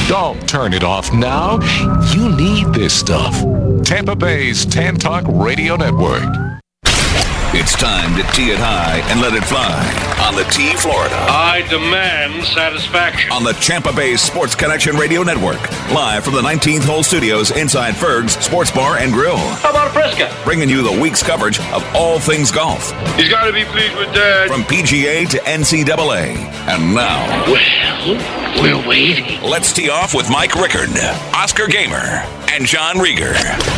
Don't turn it off now. You need this stuff. Tampa Bay's Tan Talk Radio Network. It's time to tee it high and let it fly on the T Florida. I demand satisfaction. On the Tampa Bay Sports Connection Radio Network. Live from the 19th Hole Studios inside Ferg's Sports Bar and Grill. How about a Fresca? Bringing you the week's coverage of all things golf. He's got to be pleased with that. From PGA to NCAA. And now... Well, we're waiting. Let's tee off with Mike Rickard, Oscar Gamer, and John Rieger.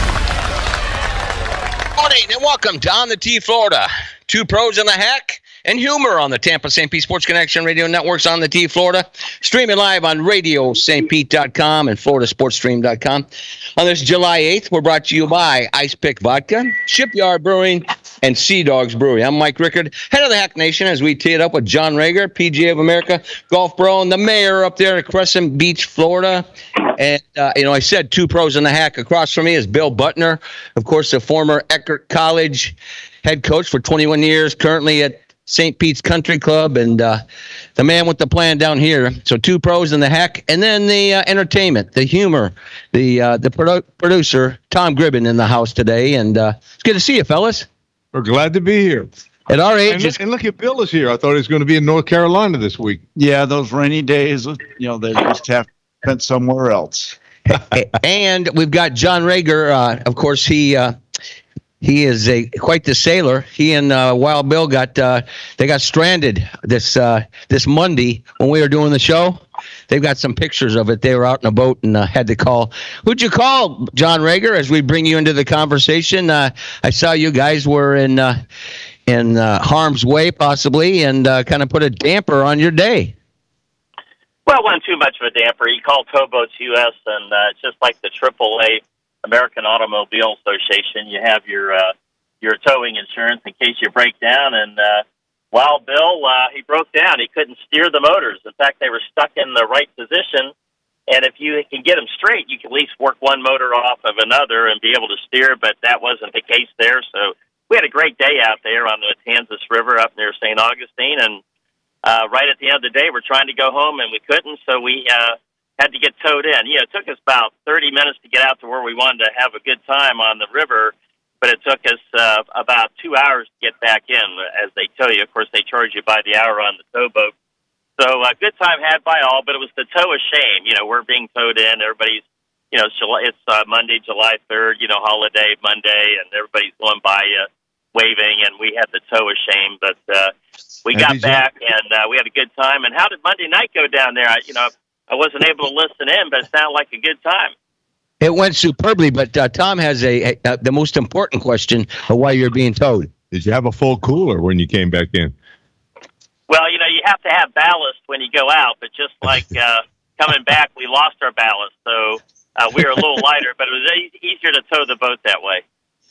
Morning and welcome to On the T Florida. Two pros and a hack and humor on the Tampa St. Pete Sports Connection Radio Networks on the T Florida. Streaming live on RadioStPete.com and FloridaSportsStream.com. On this July 8th, we're brought to you by Ice Pick Vodka, Shipyard Brewing, and Sea Dogs Brewery. I'm Mike Rickard, head of the Hack Nation, as we tee it up with John Rieger, PGA of America, Golf Pro, and the mayor up there at Crescent Beach, Florida. And, I said two pros and a hack. Across from me is Bill Butner, of course, the former Eckerd College head coach for 21 years, currently at St. Pete's Country Club, and the man with the plan down here. So two pros and the hack, and then the entertainment, the humor, the producer, Tom Gribben, in the house today. And it's good to see you, fellas. We're glad to be here. At our age, and look at Bill is here. I thought he was going to be in North Carolina this week. Yeah, those rainy days, they just have spent somewhere else. And we've got John Rieger. Of course, he is quite the sailor. He and Wild Bill got stranded this Monday when we were doing the show. They've got some pictures of it. They were out in a boat and had to call. Who'd you call, John Rieger, as we bring you into the conversation? I saw you guys were in harm's way, possibly, and kind of put a damper on your day. Well, it wasn't too much of a damper. He called Towboats U.S., and it's just like the AAA American Automobile Association. You have your towing insurance in case you break down, and Wild Bill, he broke down. He couldn't steer the motors. In fact, they were stuck in the right position, and if you can get them straight, you can at least work one motor off of another and be able to steer, but that wasn't the case there. So we had a great day out there on the Matanzas River up near St. Augustine, and right at the end of the day, we're trying to go home, and we couldn't, so we had to get towed in. It took us about 30 minutes to get out to where we wanted to have a good time on the river, but it took us about 2 hours to get back in, as they tell you. Of course, they charge you by the hour on the towboat. So a good time had by all, but it was the tow of shame. We're being towed in. Everybody's, it's Monday, July 3rd, holiday Monday, and everybody's going by waving, and we had the tow of shame. But we got back, and we had a good time. And how did Monday night go down there? I wasn't able to listen in, but it sounded like a good time. It went superbly, but Tom has the most important question of why you're being towed. Did you have a full cooler when you came back in? Well, you have to have ballast when you go out, but just like coming back, we lost our ballast, so we were a little lighter, but it was easier to tow the boat that way.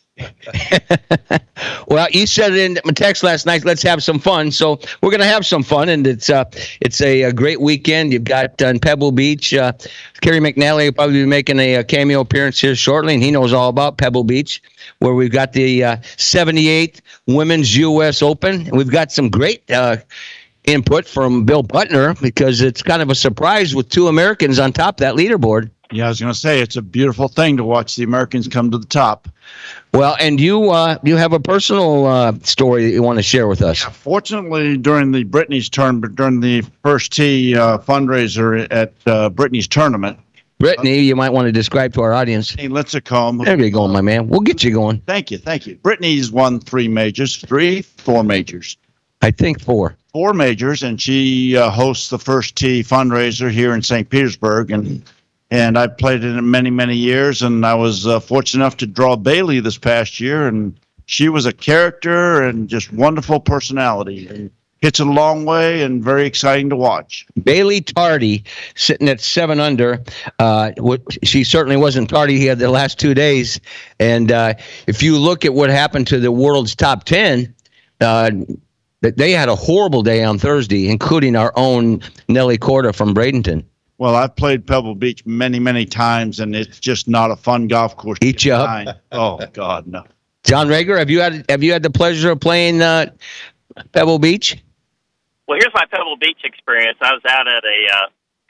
Well, you said it in my text last night, let's have some fun. So we're going to have some fun, and it's a great weekend. You've got in Pebble Beach, Kerry McNally will probably be making a cameo appearance here shortly, and he knows all about Pebble Beach, where we've got the 78th Women's U.S. Open. And we've got some great input from Bill Butner, because it's kind of a surprise with two Americans on top of that leaderboard. Yeah, I was going to say, it's a beautiful thing to watch the Americans come to the top. Well, and you have a personal story that you want to share with us. Yeah, fortunately, during the Brittany's tournament, during the first tee fundraiser at Brittany's tournament. Brittany, you might want to describe to our audience. Hey, Lincecum. There you go, my man. We'll get you going. Thank you. Brittany's won 4 majors. I think 4. 4 majors, and she hosts the first tee fundraiser here in St. Petersburg, and I played it in many, many years, and I was fortunate enough to draw Bailey this past year, and she was a character and just wonderful personality. And hits it a long way and very exciting to watch. Bailey Tardy sitting at 7 under. She certainly wasn't tardy. He had the last 2 days. And if you look at what happened to the world's top 10, they had a horrible day on Thursday, including our own Nelly Korda from Bradenton. Well, I've played Pebble Beach many, many times, and it's just not a fun golf course. Eat you up. Oh, God, no. John Rieger, have you had the pleasure of playing Pebble Beach? Well, here's my Pebble Beach experience. I was out at a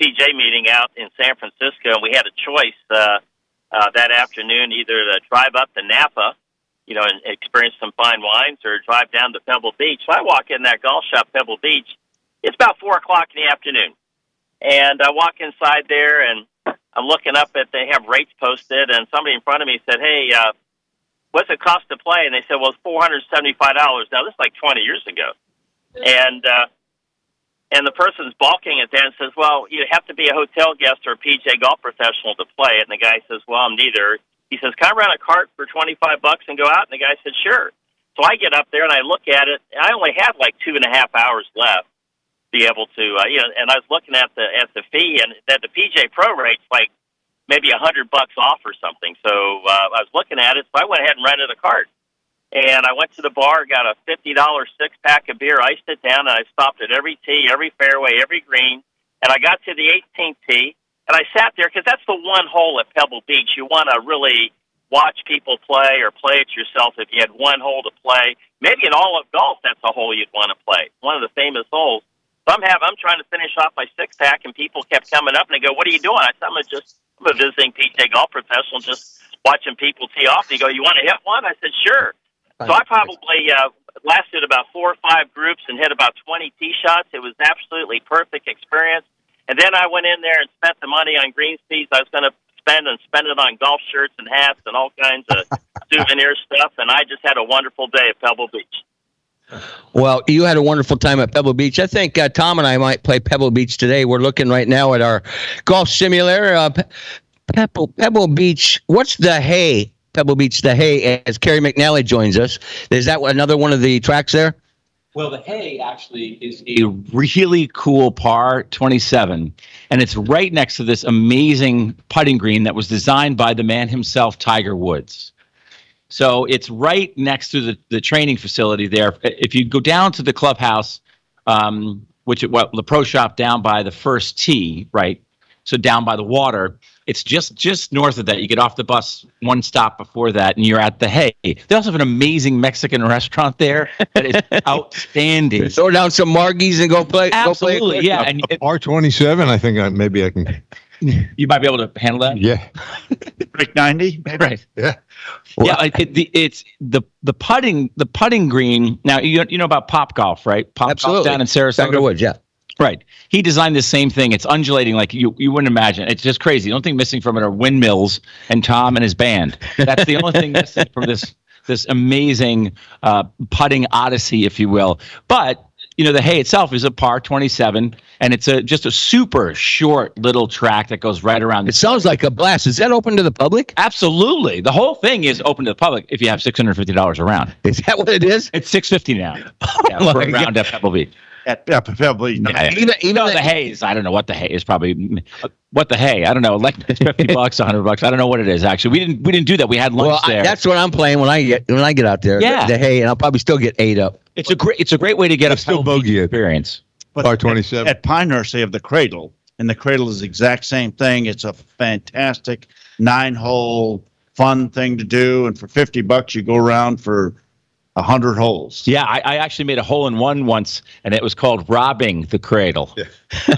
PJ meeting out in San Francisco, and we had a choice that afternoon, either to drive up to Napa, and experience some fine wines, or drive down to Pebble Beach. So I walk in that golf shop, Pebble Beach. It's about 4 o'clock in the afternoon. And I walk inside there, and I'm looking up at, they have rates posted, and somebody in front of me said, hey, what's it cost to play? And they said, well, it's $475. Now, this is like 20 years ago. And the person's balking at that and says, well, you have to be a hotel guest or a PJ golf professional to play it. And the guy says, well, I'm neither. He says, can I rent a cart for $25 and go out? And the guy said, sure. So I get up there and I look at it. And I only had like 2.5 hours left to be able to, and I was looking at the fee, and that the PJ Pro rate's like maybe $100 off or something. So I was looking at it, so I went ahead and rented a cart. And I went to the bar, got a $50 6-pack of beer, iced it down, and I stopped at every tee, every fairway, every green. And I got to the 18th tee, and I sat there because that's the one hole at Pebble Beach. You want to really watch people play or play it yourself if you had one hole to play. Maybe in all of golf, that's a hole you'd want to play. One of the famous holes. So I'm trying to finish off my 6-pack, and people kept coming up, and they go, what are you doing? I said, I'm a visiting PJ golf professional, just watching people tee off. They go, you want to hit one? I said, sure. So I probably lasted about 4 or 5 groups and hit about 20 tee shots. It was absolutely perfect experience. And then I went in there and spent the money on greens fees I was going to spend it on golf shirts and hats and all kinds of souvenir stuff. And I just had a wonderful day at Pebble Beach. Well, you had a wonderful time at Pebble Beach. I think Tom and I might play Pebble Beach today. We're looking right now at our golf simulator. Pebble Beach. What's the hay? Pebble Beach, the hay, as Kerry McNally joins us. Is that another one of the tracks there? Well, the hay actually is a really cool par 27, and it's right next to this amazing putting green that was designed by the man himself, Tiger Woods. So it's right next to the training facility there. If you go down to the clubhouse, the pro shop down by the first tee, right? So down by the water, it's just north of that. You get off the bus one stop before that, and you're at the hay. They also have an amazing Mexican restaurant there that is outstanding. Throw down some margies and go play. Absolutely, yeah. And R27, I think maybe I can. You might be able to handle that. Yeah. Break 90, right? Yeah. Well, yeah, it's the putting green. Now you know about Pop Golf, right? Pop Golf down in Sarasota. Tiger Woods, yeah. Right. He designed the same thing. It's undulating like you wouldn't imagine. It's just crazy. The only thing missing from it are windmills and Tom and his band. That's the only thing missing from this amazing putting odyssey, if you will. But the hay itself is a par 27, and it's just a super short little track that goes right around. It sounds like a blast. Is that open to the public? Absolutely. The whole thing is open to the public if you have $650 a round. Is that what it is? It's $650 now for a round at Pebble Beach. At Pebble Beach. Yeah. Even the hay is, I don't know what the hay is. Probably what the hay. I don't know. Like it's $50, $100. I don't know what it is. Actually, we didn't do that. We had lunch there. That's what I'm playing when I get out there. Yeah. The hay, and I'll probably still get 8 up. It's a great way to get still bogey experience. But R27 at Pinehurst, they have the Cradle, and the Cradle is the exact same thing. It's a fantastic 9-hole fun thing to do, and for $50, you go around for 100 holes. Yeah, I actually made a hole-in-one once, and it was called robbing the Cradle. Yeah.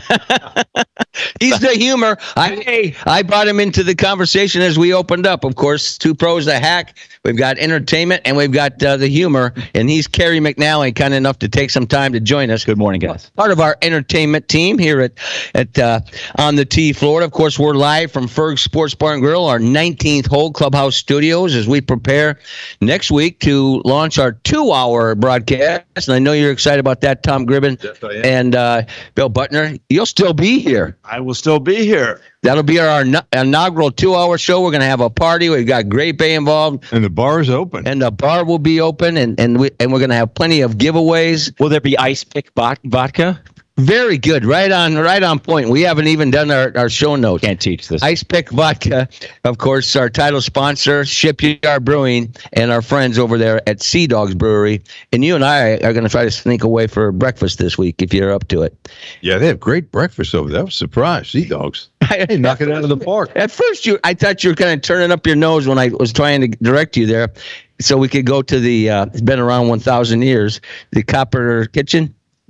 He's the humor. I brought him into the conversation as we opened up. Of course, 2 pros, a hack. We've got entertainment, and we've got the humor. And he's Kerry McNally, kind enough to take some time to join us. Good morning, guys. Part of our entertainment team here at On the Tee, Florida. Of course, we're live from Ferg's Sports Bar and Grill, our 19th hole Clubhouse Studios, as we prepare next week to launch our 2-hour broadcast. And I know you're excited about that, Tom Gribben. Yes, I am. And Bill Butner. You'll still be here. I will still be here. That'll be our inaugural 2-hour show. We're going to have a party. We've got Great Bay involved. And the bar is open. And the bar will be open, and we're going to have plenty of giveaways. Will there be Ice Pick vodka? Very good. Right on point. We haven't even done our show notes. Can't teach this. Ice Pick Vodka, of course, our title sponsor, Shipyard Brewing, and our friends over there at Sea Dogs Brewery. And you and I are going to try to sneak away for breakfast this week if you're up to it. Yeah, they have great breakfast over there. I was surprised. Sea Dogs. They knock it out of the park. At first, I thought you were kind of turning up your nose when I was trying to direct you there so we could go to the, it's been around 1,000 years, the Copper Kitchen.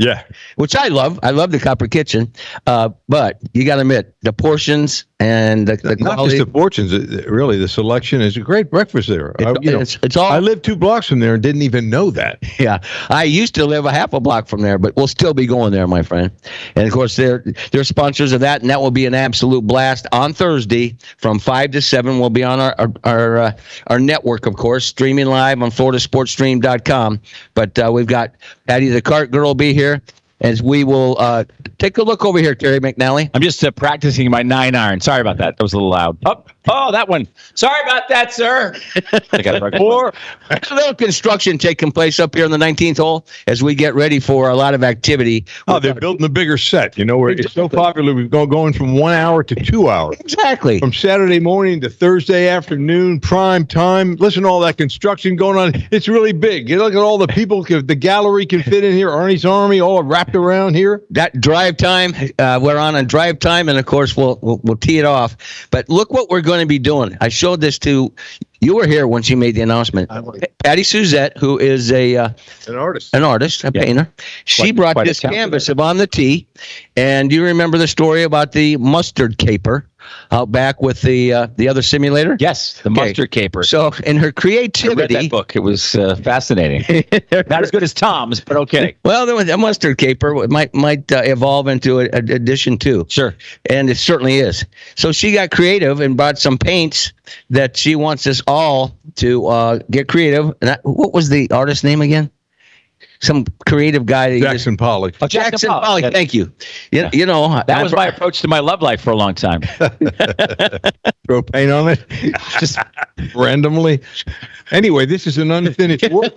Yeah. which I love. I love the Copper Kitchen, but you got to admit the portions and the Not quality. just the fortunes, really, the selection is a great breakfast there. It's all. I live 2 blocks from there and didn't even know that. Yeah, I used to live a half a block from there, but we'll still be going there, my friend. And of course, they're sponsors of that, and that will be an absolute blast on Thursday from 5 to 7. We'll be on our network, of course, streaming live on FloridaSportsStream.com. But we've got Patty the Cart Girl will be here, as we will take a look over here, Terry McNally. I'm just practicing my 9-iron. Sorry about that. That was a little loud. Oh, that one. Sorry about that, sir. I got it. Or a little construction taking place up here on the 19th hole as we get ready for a lot of activity. Oh, they're building a bigger set. Where it's so popular. We've going from 1 hour to 2 hours. Exactly. From Saturday morning to Thursday afternoon, prime time. Listen to all that construction going on. It's really big. You look at all the people. The gallery can fit in here. Arnie's Army, all wrapped around here. That drive time, we're on a drive time, and of course we'll tee it off. But look what we're going to be doing. I showed this to you. Were here when she made the announcement. Patty Suzette, who is an artist, a painter. She brought this canvas of On the Tee, and do you remember the story about the mustard caper out back with the other simulator? Yes, the mustard caper. So in her creativity, I read that book. It was fascinating. Not as good as Tom's, but okay. Well, a mustard caper might evolve into an addition too. Sure. And it certainly is. So she got creative and brought some paints that she wants us all to get creative. And what was the artist's name again? Some creative guy. Jackson Pollock. Oh, Jackson Pollock. Thank you. That was my approach to my love life for a long time. Throw paint on it, just randomly. Anyway, this is an unfinished work.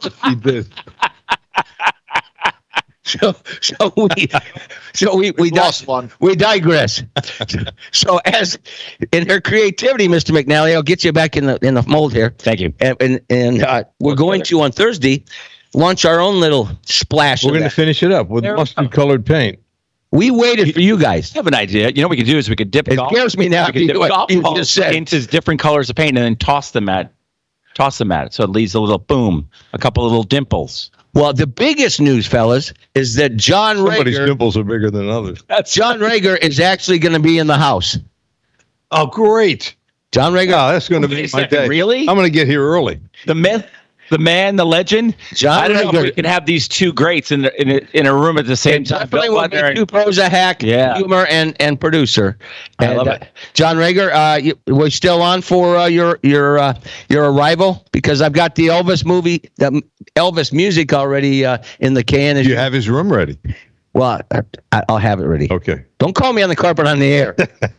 We digress. So as in her creativity, Mr. McNally, I'll get you back in the mold here. Thank you. And we're going to on Thursday launch our own little splash. We're going to finish it up with mustard-colored paint. We waited for you guys. I have an idea. You know what we could do is we could dip golf. It scares me now. We could dip golf balls into different colors of paint and then toss them at it. So it leaves a little boom, a couple of little dimples. Well, the biggest news, fellas, is that John Rager. Somebody's dimples are bigger than others. John Rager is actually going to be in the house. Oh, great. John Rager. Oh, that's going to be my day. Really? I'm going to get here early. The myth, the man, the legend. John I don't know Rager. if we can have these two greats in a room at the same time. Definitely will be two pros, a hack, humor, and producer. I love it. John Rager, we're still on for your arrival, because I've got the Elvis movie, the Elvis music already in the can. You have his room ready. Well, I'll have it ready. Okay. Don't call me on the carpet on the air.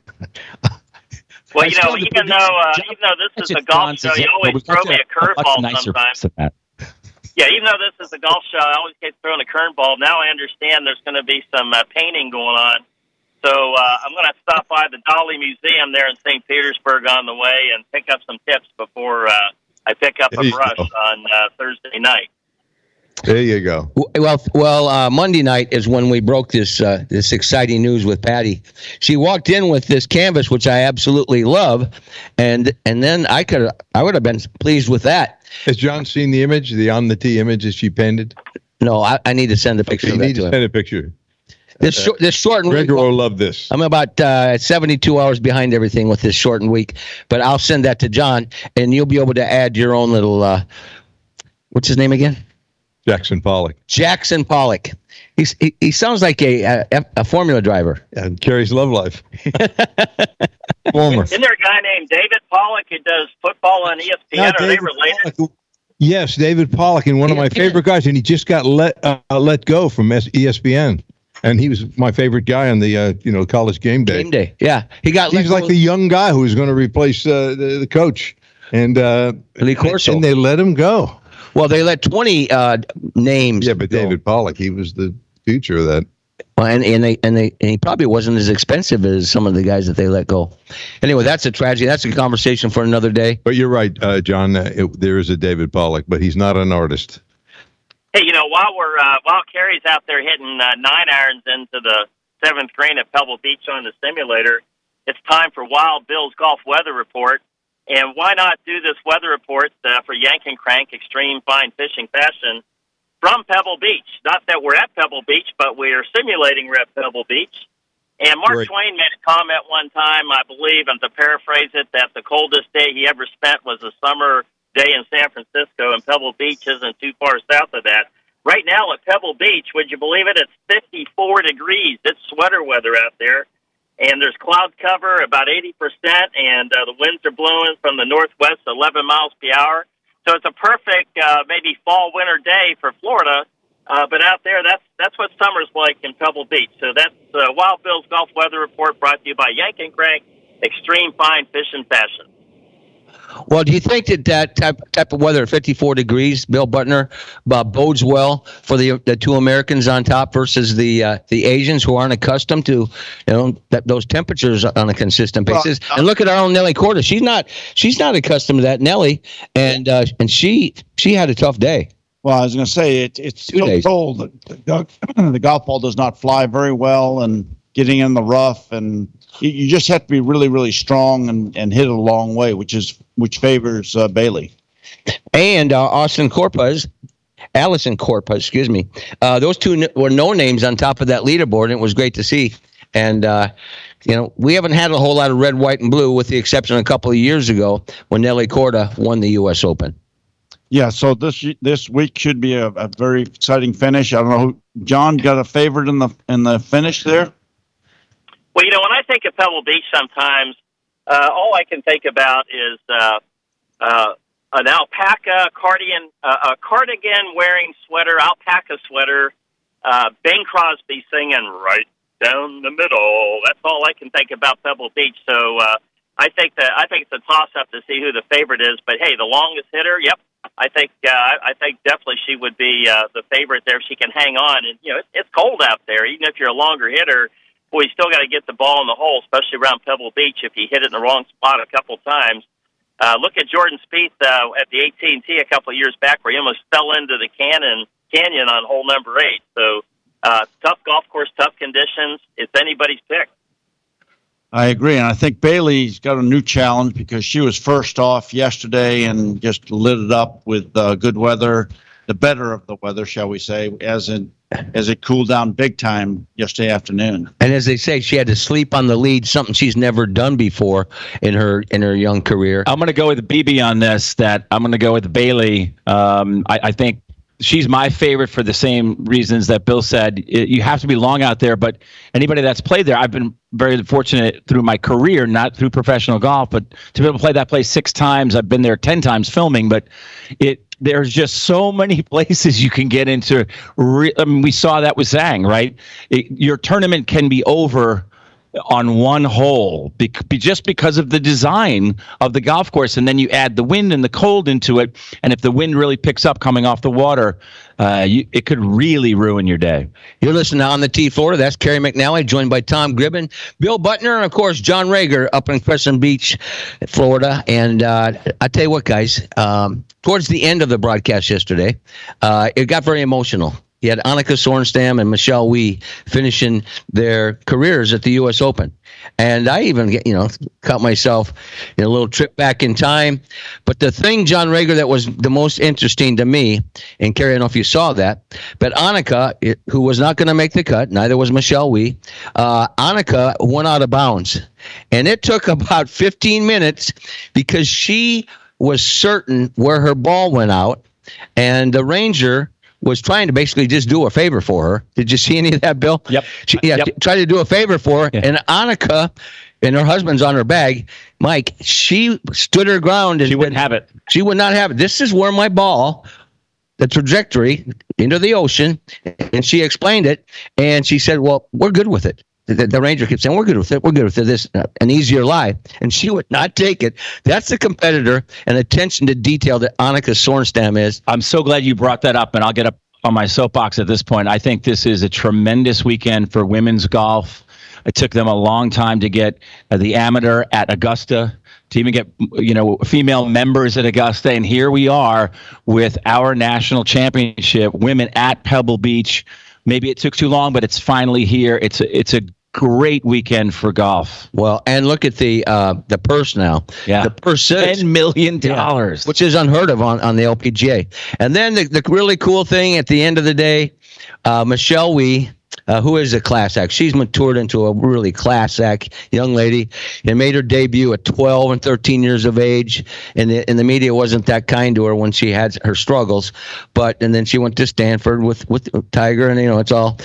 Well, even though this is a golf show, you always throw me a curveball sometimes. Yeah, even though this is a golf show, I always get thrown a curveball. Now I understand there's going to be some painting going on. So I'm going to stop by the Dolly Museum there in St. Petersburg on the way and pick up some tips before I pick up a brush on Thursday night. There you go. Well, Monday night is when we broke this exciting news with Patty. She walked in with this canvas, which I absolutely love, and then I would have been pleased with that. Has John seen the image, the On the Tee image that she painted? No, I need to send a picture. You need to send a picture. This short and week. Gregor will love this. I'm about 72 hours behind everything with this short and week, but I'll send that to John, and you'll be able to add your own little. What's his name again? Jackson Pollock. Jackson Pollock. He sounds like a Formula driver. And carries love life. Former. Isn't there a guy named David Pollock who does football on ESPN? Are they related? Pollock. Yes, David Pollock, and one of my favorite guys, and he just got let go from ESPN. And he was my favorite guy on the college game day. Game day, yeah. He's like the young guy who was going to replace the coach, and Lee Corso. And they let him go. Well, they let 20 names. Yeah, but David Pollock, he was the future of that. Well, and he probably wasn't as expensive as some of the guys that they let go. Anyway, that's a tragedy. That's a conversation for another day. But you're right, John. There is a David Pollock, but he's not an artist. Hey, while Kerry's out there hitting 9-irons into the 7th green at Pebble Beach on the simulator, it's time for Wild Bill's Golf Weather Report. And why not do this weather report for Yank and Crank Extreme Fine Fishing Fashion from Pebble Beach. Not that we're at Pebble Beach, but we're simulating we're at Pebble Beach. And Mark Right. Twain made a comment one time, I believe, and to paraphrase it, that the coldest day he ever spent was a summer day in San Francisco, and Pebble Beach isn't too far south of that. Right now at Pebble Beach, would you believe it, it's 54 degrees. It's sweater weather out there. And there's cloud cover, about 80%, and the winds are blowing from the northwest, 11 miles per hour. So it's a perfect, maybe fall-winter day for Florida. But out there, that's what summer's like in Pebble Beach. So that's Wild Bill's Golf Weather Report, brought to you by Yank & Crank, Extreme Fine Fishing Fashion. Well, do you think that type of weather at 54 degrees, Bill Butner, bodes well for the two Americans on top versus the Asians who aren't accustomed to those temperatures on a consistent basis? And look at our own Nelly Korda. She's not accustomed to that, Nelly, and she had a tough day. Well, I was going to say it's so cold. The golf ball does not fly very well, and getting in the rough, and you just have to be really, really strong and hit it a long way, which favors Bailey. And Allison Corpus, excuse me. Those two were no names on top of that leaderboard, and it was great to see. And we haven't had a whole lot of red, white, and blue, with the exception of a couple of years ago when Nelly Korda won the U.S. Open. Yeah, so this week should be a very exciting finish. I don't know, John got a favorite in the finish there? Well, when I think of Pebble Beach sometimes, all I can think about is an alpaca cardigan-wearing sweater, alpaca sweater, Bing Crosby singing "Right Down the Middle." That's all I can think about Pebble Beach. So I think it's a toss-up to see who the favorite is. But hey, the longest hitter, yep. I think definitely she would be the favorite there if she can hang on. And it's cold out there. Even if you're a longer hitter, boy, you still got to get the ball in the hole, especially around Pebble Beach. If you hit it in the wrong spot a couple times, look at Jordan Spieth at the AT&T a couple of years back, where he almost fell into the canyon on hole number 8. So tough golf course, tough conditions. It's anybody's pick. I agree, and I think Bailey's got a new challenge because she was first off yesterday and just lit it up with good weather, the better of the weather, shall we say, as it cooled down big time yesterday afternoon. And as they say, she had to sleep on the lead, something she's never done before in her young career. I'm going to go with BB on this. I'm going to go with Bailey. I think she's my favorite for the same reasons that Bill said. You have to be long out there, but anybody that's played there, I've been very fortunate through my career, not through professional golf, but to be able to play that place 6 times. I've been there 10 times filming, but there's just so many places you can get into. We saw that with Zhang, right? Your tournament can be over on one hole just because of the design of the golf course, and then you add the wind and the cold into it, and if the wind really picks up coming off the water, it could really ruin your day. You're listening to On the Tee Florida. That's Kerry McNally, joined by Tom Gribben, Bill Butner, and of course John Rager up in Crescent Beach, Florida. And I tell you what, guys, towards the end of the broadcast yesterday, it got very emotional. You had Annika Sorenstam and Michelle Wie finishing their careers at the U.S. Open. And I even caught myself in a little trip back in time. But the thing, John Rager, that was the most interesting to me, and Kerry, I don't know if you saw that, but Annika, who was not going to make the cut, neither was Michelle Wie, Annika went out of bounds. And it took about 15 minutes because she was certain where her ball went out, and the ranger was trying to basically just do a favor for her. Did you see any of that, Bill? Yep. Tried to do a favor for her. Yeah. And Annika, and her husband's on her bag, Mike, she stood her ground. And she wouldn't have it. She would not have it. This is where my ball, the trajectory into the ocean, and she explained it. And she said, well, we're good with it. The ranger kept saying, we're good with it. We're good with it. This an easier lie. And she would not take it. That's the competitor and attention to detail that Annika Sorenstam is. I'm so glad you brought that up, and I'll get up on my soapbox at this point. I think this is a tremendous weekend for women's golf. It took them a long time to get the amateur at Augusta, to even get female members at Augusta, and here we are with our national championship, women at Pebble Beach. Maybe it took too long, but it's finally here. It's a great weekend for golf. Well, and look at the purse now. Yeah. The purse is $10 million. which is unheard of on the LPGA. And then the really cool thing at the end of the day, Michelle Wie, who is a class act. She's matured into a really class act young lady and made her debut at 12 and 13 years of age. And the media wasn't that kind to her when she had her struggles. And then she went to Stanford with Tiger, and it's all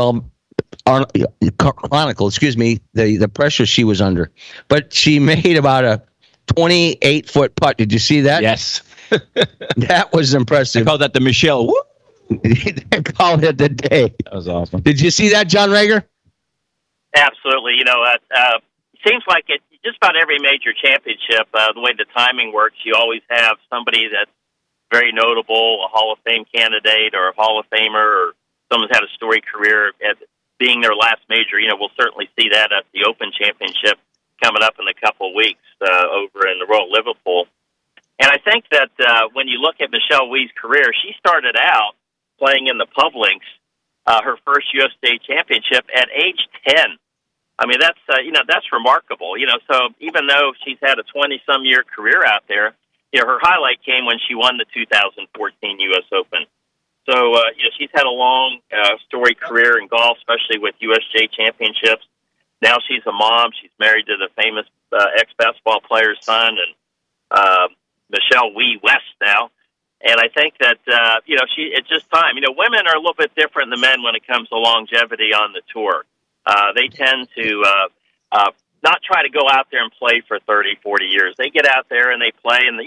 chronicle, the pressure she was under. But she made about a 28-foot putt. Did you see that? Yes. That was impressive. I call that the Michelle. Whoop. They called it the day. That was awesome. Did you see that, John Rager? Absolutely. It seems like it just about every major championship, the way the timing works, you always have somebody that's very notable, a Hall of Fame candidate or a Hall of Famer, or someone's had a storied career at being their last major. We'll certainly see that at the Open Championship coming up in a couple of weeks over in the Royal Liverpool. And I think that when you look at Michelle Wie's career, she started out playing in the Publinks, her first U.S. State Championship at age 10. I mean, that's remarkable. So even though she's had a 20-some year career out there, her highlight came when she won the 2014 U.S. Open. So, she's had a long, storied career in golf, especially with USJ championships. Now she's a mom. She's married to the famous ex-basketball player's son, and Michelle Wie West now. And I think that, it's just time. Women are a little bit different than men when it comes to longevity on the tour. They tend to not try to go out there and play for 30, 40 years. They get out there and they play, and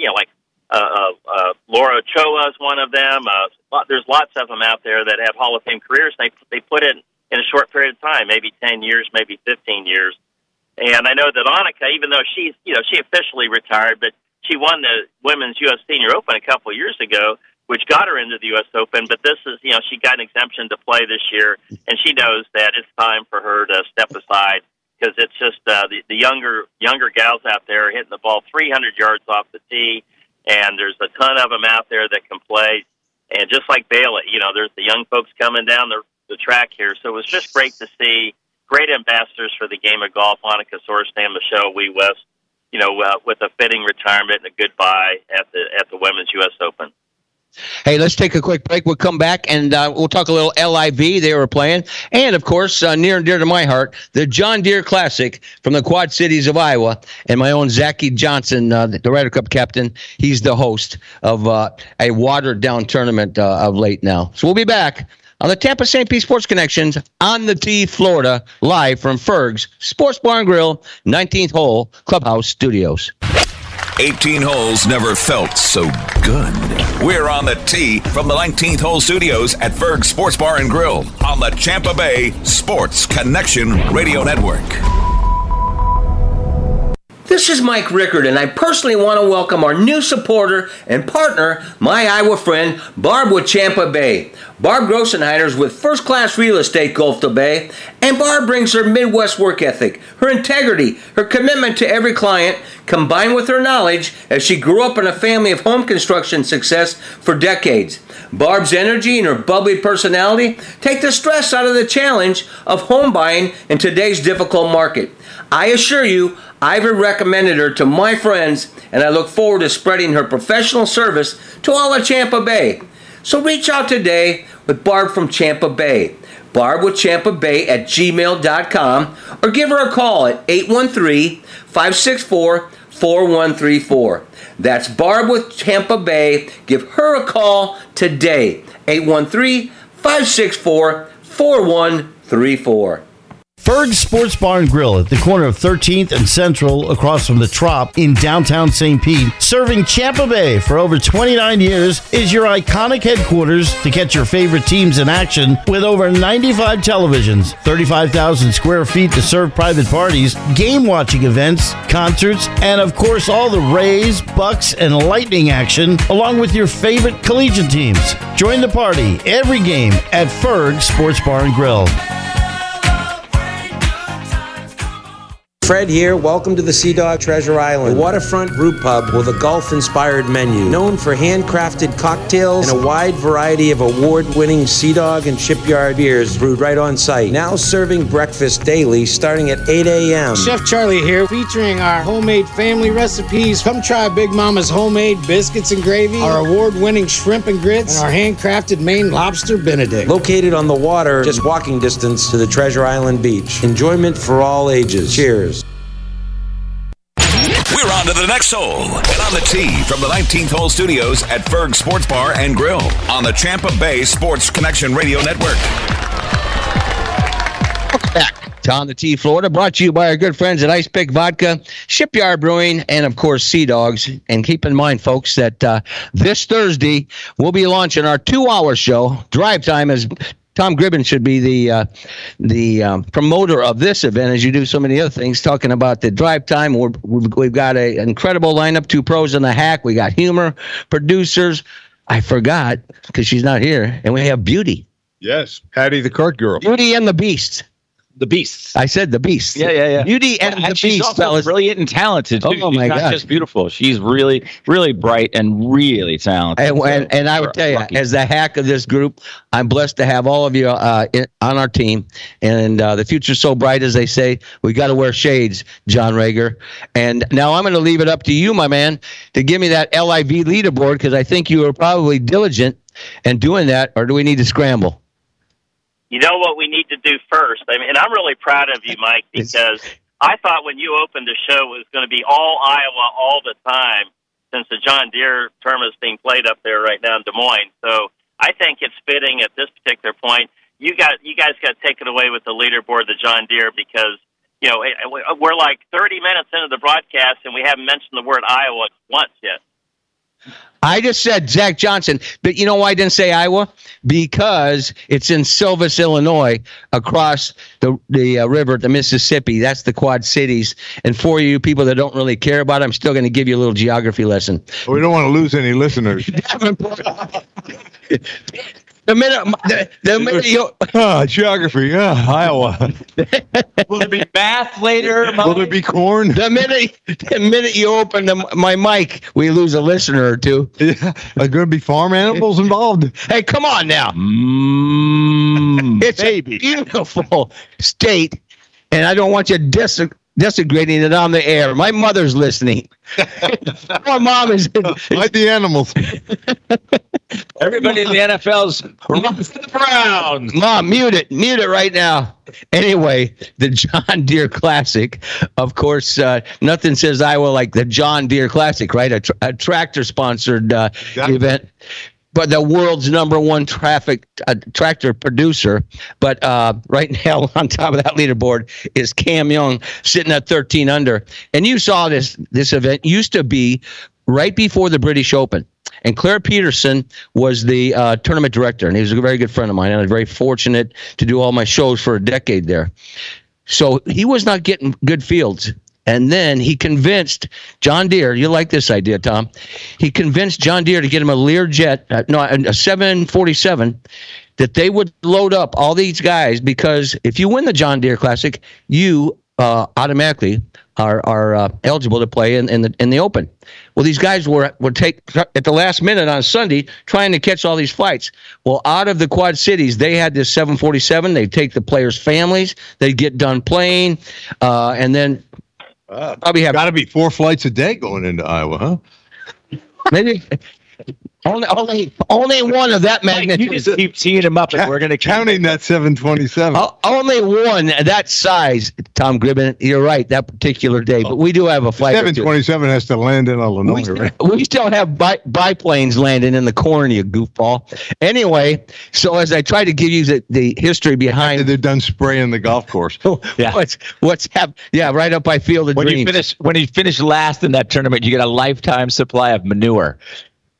Laura Ochoa is one of them. There's lots of them out there that have Hall of Fame careers. They put it in a short period of time, maybe 10 years, maybe 15 years. And I know that Annika, even though she officially retired, but she won the Women's U.S. Senior Open a couple of years ago, which got her into the U.S. Open. But this is, she got an exemption to play this year, and she knows that it's time for her to step aside, because it's just the younger gals out there hitting the ball 300 yards off the tee, and there's a ton of them out there that can play. And just like Bailey, there's the young folks coming down the track here. So it was just great to see great ambassadors for the game of golf, Annika Sorenstam, Michelle Wie West, with a fitting retirement and a goodbye at the Women's U.S. Open. Hey, let's take a quick break. We'll come back and we'll talk a little LIV they were playing. And, of course, near and dear to my heart, the John Deere Classic from the Quad Cities of Iowa. And my own Zachy Johnson, the Ryder Cup captain, he's the host of a watered-down tournament of late now. So we'll be back on the Tampa St. Pete Sports Connections on the Tee, Florida, live from Ferg's Sports Bar and Grill, 19th Hole Clubhouse Studios. 18 holes never felt so good. We're on the tee from the 19th Hole Studios at Ferg's Sports Bar and Grill on the Tampa Bay Sports Connection Radio Network. This is Mike Rickard, and I personally want to welcome our new supporter and partner, my Iowa friend, Barb with Tampa Bay. Barb Grossenheider is with First Class Real Estate Gulf to Bay, and Barb brings her Midwest work ethic, her integrity, her commitment to every client, combined with her knowledge as she grew up in a family of home construction success for decades. Barb's energy and her bubbly personality take the stress out of the challenge of home buying in today's difficult market. I assure you, I've recommended her to my friends, and I look forward to spreading her professional service to all of Tampa Bay. So reach out today with Barb from Tampa Bay. Barb with Tampa Bay at gmail.com, or give her a call at 813-564-4134. That's Barb with Tampa Bay. Give her a call today, 813-564-4134. Ferg's Sports Bar and Grill at the corner of 13th and Central across from the Trop in downtown St. Pete, serving Tampa Bay for over 29 years, is your iconic headquarters to catch your favorite teams in action with over 95 televisions, 35,000 square feet to serve private parties, game watching events, concerts, and of course all the Rays, Bucks, and Lightning action, along with your favorite collegiate teams. Join the party every game at Ferg's Sports Bar and Grill. Fred here. Welcome to the Sea Dog Treasure Island, a waterfront brew pub with a golf-inspired menu. Known for handcrafted cocktails and a wide variety of award-winning Sea Dog and Shipyard beers brewed right on site. Now serving breakfast daily starting at 8 a.m. Chef Charlie here, featuring our homemade family recipes. Come try Big Mama's homemade biscuits and gravy, our award-winning shrimp and grits, and our handcrafted Maine lobster Benedict. Located on the water, just walking distance to the Treasure Island Beach. Enjoyment for all ages. Cheers. We're on to the next hole. And on the tee from the 19th Hole Studios at Ferg Sports Bar and Grill on the Tampa Bay Sports Connection Radio Network. Back to On the Tee, Florida, brought to you by our good friends at Ice Pick Vodka, Shipyard Brewing, and of course Sea Dogs. And keep in mind, folks, that this Thursday we'll be launching our 2-hour show. Drive Time is Tom Gribben should be the promoter of this event, as you do so many other things, talking about the drive time. We've got an incredible lineup, 2 pros and a hack. We got humor, producers. I forgot because she's not here. And we have Beauty. Yes, Patty the Cart Girl. Beauty and the Beast. The Beast. I said the Beast. Yeah. Beauty and the she's Beast, also fellas. brilliant and talented, too. Oh, she's my not God. just beautiful. She's really, really bright and really talented. And I would tell you, lucky. as the hack of this group, I'm blessed to have all of you on our team. And the future's so bright, as they say, we got to wear shades, John Rager. And now I'm going to leave it up to you, my man, to give me that LIV leaderboard, because I think you were probably diligent in doing that, or do we need to scramble? You know what we need to do first? I mean, and I'm really proud of you, Mike, because I thought when you opened the show it was going to be all Iowa all the time, since the John Deere tournament is being played up there right now in Des Moines. So I think it's fitting at this particular point. You guys got taken away with the leaderboard, the John Deere, because we're like 30 minutes into the broadcast and we haven't mentioned the word Iowa once yet. I just said Zach Johnson, but you know why I didn't say Iowa? Because it's in Silvis, Illinois, across the river, the Mississippi. That's the Quad Cities. And for you people that don't really care about it, I'm still going to give you a little geography lesson. We don't want to lose any listeners. The minute you geography, Iowa. Will there be math later? Will there be corn? The minute you open my mic, we lose a listener or two. Yeah, are going to be farm animals involved? Hey, come on now. It's a beautiful state, and I don't want you desecrating it on the air. My mother's listening. My mom is like the animals. Everybody in the NFL's rooting for the Browns. Mom, mute it right now. Anyway, the John Deere Classic, of course, nothing says Iowa like the John Deere Classic, right? A tractor-sponsored event. But the world's #1 tractor producer. But right now, on top of that leaderboard is Cam Young sitting at 13 under. And you saw this event used to be right before the British Open. And Claire Peterson was the tournament director, and he was a very good friend of mine. I was very fortunate to do all my shows for a decade there. So he was not getting good fields. And then he convinced John Deere, you like this idea, Tom, he convinced John Deere to get him a Learjet, a 747, that they would load up all these guys, because if you win the John Deere Classic, you automatically are eligible to play in the Open. Well, these guys would take at the last minute on Sunday trying to catch all these flights. Well, out of the Quad Cities, they had this 747. They'd take the players' families. They'd get done playing, and then probably have got to be 4 flights a day going into Iowa, huh? Maybe only one of that magnitude. You just keep teeing them up, and we're going to counting that 727. Only one that size, Tom Gribben. You're right, that particular day. But we do have a flight. 727 has to land in Illinois, right? We still have biplanes landing in the corn, you goofball. Anyway, so as I try to give you the history behind, they're done spraying the golf course. Yeah, what's happened? Yeah, right up by Field of Dreams. When you finish last in that tournament, you get a lifetime supply of manure.